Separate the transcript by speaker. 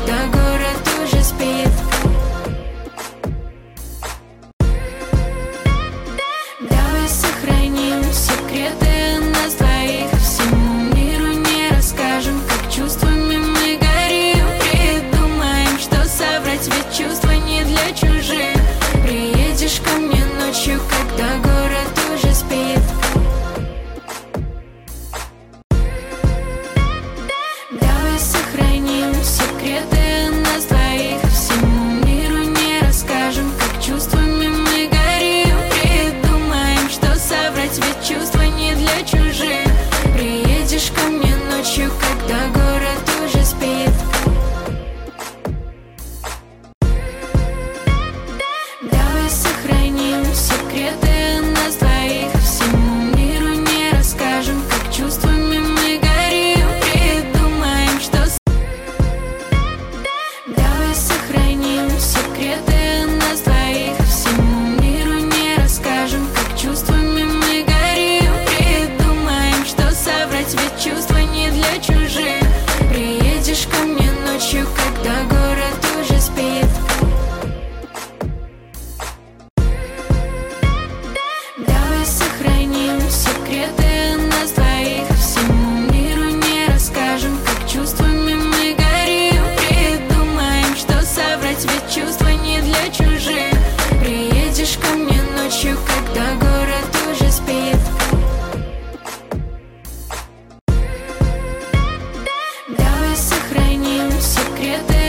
Speaker 1: когда город уже спит. Давай сохраним секреты нас двоих, всему миру не расскажем, как чувствами мы горим. Придумаем, что соврать, ведь чувства не для чужих. Приедешь ко мне ночью, когда город уже спит. Давай сохраним секреты нас двоих, всему миру не расскажем, как чувствами мы горим. Придумаем, что соврать, ведь чувства не для чужих. Приедешь ко мне ночью, когда город уже спит. Давай сохраним секреты нас двоих, всему миру не расскажем, как чувствами мы горим. Придумаем, что Давай сохраним секреты нас двоих, всему миру не расскажем, как чувствами мы горим. Придумаем, что соврать, ведь чувства не для чужих. Приедешь ко мне ночью, когда город уже спит. Давай сохраним секреты нас двоих, всему миру не расскажем, как чувствами мы горим. Придумаем, что Давай сохраним секреты нас двоих, всему миру не расскажем, как чувствами мы горим. Приедешь ко мне ночью, когда город уже спит. Давай сохраним секреты нас двоих, всему миру не расскажем, как чувствами мы горим. Придумаем, что Секреты нас двоих, всему миру не расскажем, как чувствами мы горим. Придумаем, что соврать, ведь чувства не для чужих. Приедешь ко мне ночью, когда город уже спит. Давай сохраним секреты